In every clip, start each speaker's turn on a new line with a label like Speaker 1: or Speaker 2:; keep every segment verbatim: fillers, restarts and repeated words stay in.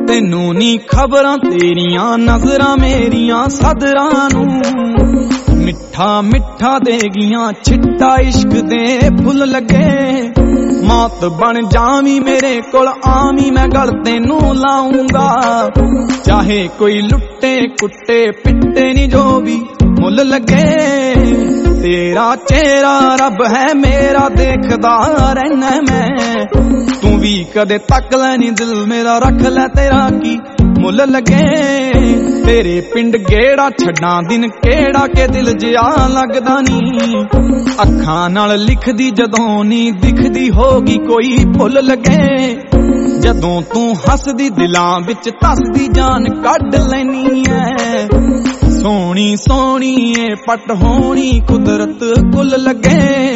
Speaker 1: तेनू नी खबरां तेरियां नजरां मेरियां सदरां नू मिठा मिठा देगियां छिट्टा इश्क दे फुल लगे मौत बन जावी मेरे कोल आवी मैं गल तेनू लाऊंगा चाहे कोई लुट्टे कुट्टे पिट्टे नी जो भी मुल लगे तेरा चेहरा रब है मेरा देखदा रहना मैं तू भी कदे तक लैनी दिल मेरा रख लै तेरा की मुल लगे तेरे पिंड गेड़ा छड्डा दिन केड़ा के दिल जिया लगदा नी अखां नाल लिखदी जदों नी दिखदी होगी कोई भुल लगे जदों तू हसदी दिलां विच तसदी जान कढ लैनी है सोहनी सोहनी ए पट होनी कुदरत कुल लगे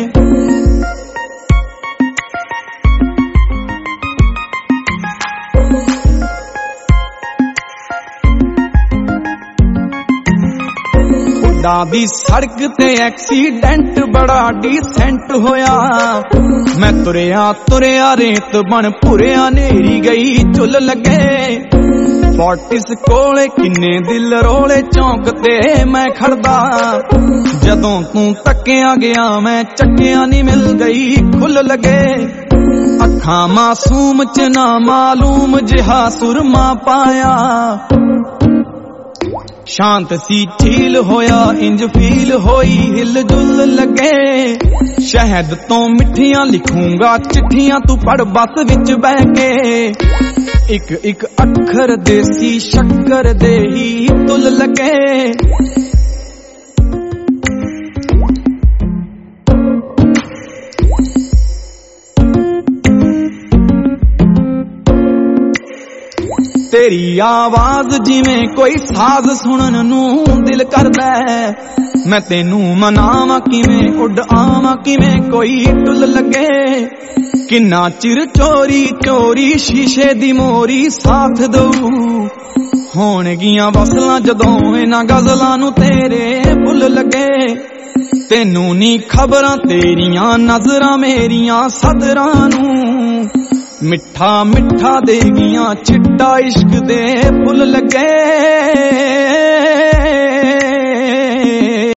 Speaker 1: दी सड़क ते एक्सीडेंट बड़ा डिसेंट होया मैं तुरया तुरया रेत बन भुरया नेरी गई चुल लगे फोर्टिस कोले किन्ने दिल रोले चौंक ते मैं खड़दा जदों तू तकिया गया मैं चक्किया नी मिल गई खुल लगे अखां मासूम च ना मालूम जिहा सुरमा पाया शांत सी झील होया इंज फील होई हिल जुल लगे शहद तो मिठियां लिखूंगा चिट्ठियां तू पढ़ बस विच बह के एक एक अखर देसी शक्कर दे ही तुल लगे तेरी आवाज जिवें कोई साज सुनन नू दिल करदा है मैं तेनू मनावां किवें उड आवां किवें कोई टुल लगे किन्ना चिर चोरी चोरी शीशे दी मोरी साथ दऊ होणगियां वसलां जदों इन्हां गज़लां नू तेरे भुल लगे तेनू नी खबरां तेरियां नजरां मेरियां सदरां नू मिठा मिठा देगियां छिट्टा इश्क दे फुल लगे।